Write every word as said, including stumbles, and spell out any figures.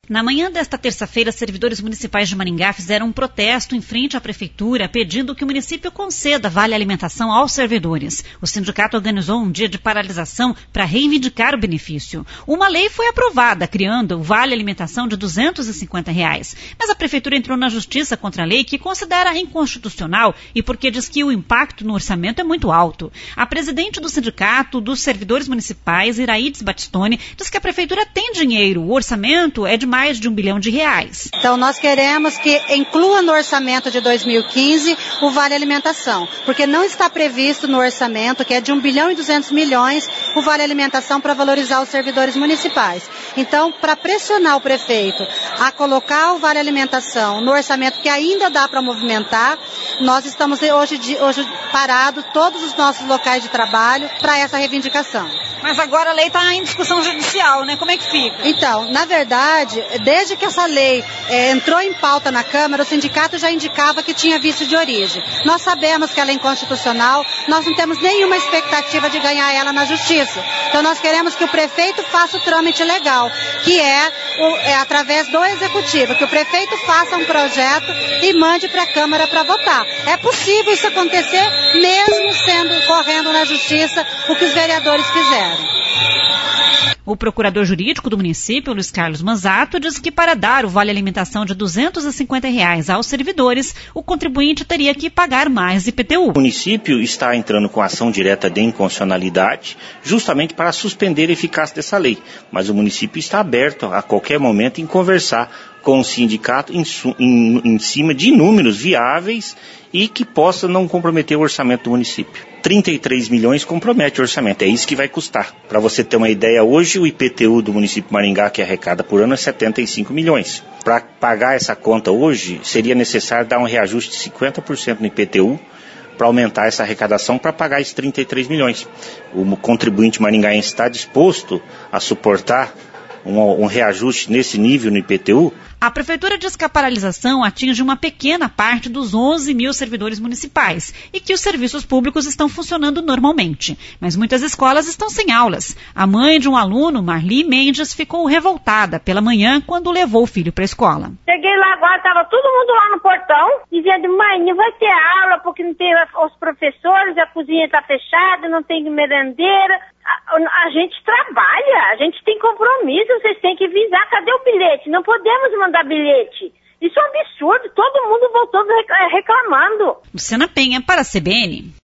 Na manhã desta terça-feira, servidores municipais de Maringá fizeram um protesto em frente à prefeitura pedindo que o município conceda vale alimentação aos servidores. O sindicato organizou um dia de paralisação para reivindicar o benefício. Uma lei foi aprovada, criando o vale alimentação de duzentos e cinquenta reais. Mas a prefeitura entrou na justiça contra a lei, que considera inconstitucional e porque diz que o impacto no orçamento é muito alto. A presidente do sindicato dos servidores municipais, Iraides Batistoni, diz que a prefeitura tem dinheiro, o orçamento é de mais de um bilhão de reais. Então nós queremos que inclua no orçamento de dois mil e quinze o Vale Alimentação, porque não está previsto no orçamento, que é de um bilhão e duzentos milhões, o Vale Alimentação para valorizar os servidores municipais. Então, para pressionar o prefeito a colocar o Vale Alimentação no orçamento que ainda dá para movimentar, nós estamos hoje, hoje parados, todos os nossos locais de trabalho, para essa reivindicação. Mas agora a lei está em discussão judicial, né? Como é que fica? Então, na verdade, desde que essa lei é, entrou em pauta na Câmara, o sindicato já indicava que tinha vício de origem. Nós sabemos que ela é inconstitucional, nós não temos nenhuma expectativa de ganhar ela na Justiça. Então nós queremos que o prefeito faça o trâmite legal, que é, o, é através do Executivo, que o prefeito faça um projeto e mande para a Câmara para votar. É possível isso acontecer, mesmo sendo correndo na Justiça o que os vereadores fizeram. O procurador jurídico do município, Luiz Carlos Manzato, diz que para dar o vale alimentação de duzentos e cinquenta reais aos servidores, o contribuinte teria que pagar mais I P T U. O município está entrando com ação direta de inconstitucionalidade, justamente para suspender a eficácia dessa lei. Mas o município está aberto a qualquer momento em conversar com o sindicato em, em, em cima de números viáveis e que possa não comprometer o orçamento do município. trinta e três milhões compromete o orçamento, é isso que vai custar. Para você ter uma ideia, hoje o I P T U do município de Maringá, que arrecada por ano, é setenta e cinco milhões. Para pagar essa conta hoje, seria necessário dar um reajuste de cinquenta por cento no I P T U, para aumentar essa arrecadação, para pagar esses trinta e três milhões. O contribuinte maringaense está disposto a suportar um, um reajuste nesse nível no I P T U? A prefeitura diz que a paralisação atinge uma pequena parte dos onze mil servidores municipais e que os serviços públicos estão funcionando normalmente. Mas muitas escolas estão sem aulas. A mãe de um aluno, Marli Mendes, ficou revoltada pela manhã quando levou o filho para a escola. Cheguei lá agora, estava todo mundo lá no portão, dizendo, mãe, não vai ter aula porque não tem os professores, a cozinha está fechada, não tem merendeira. A, a gente trabalha, a gente tem compromisso, vocês têm que visar, cadê o bilhete? Não podemos mandar bilhete. Isso é um absurdo, todo mundo voltou reclamando. Luciana Penha para a C B N.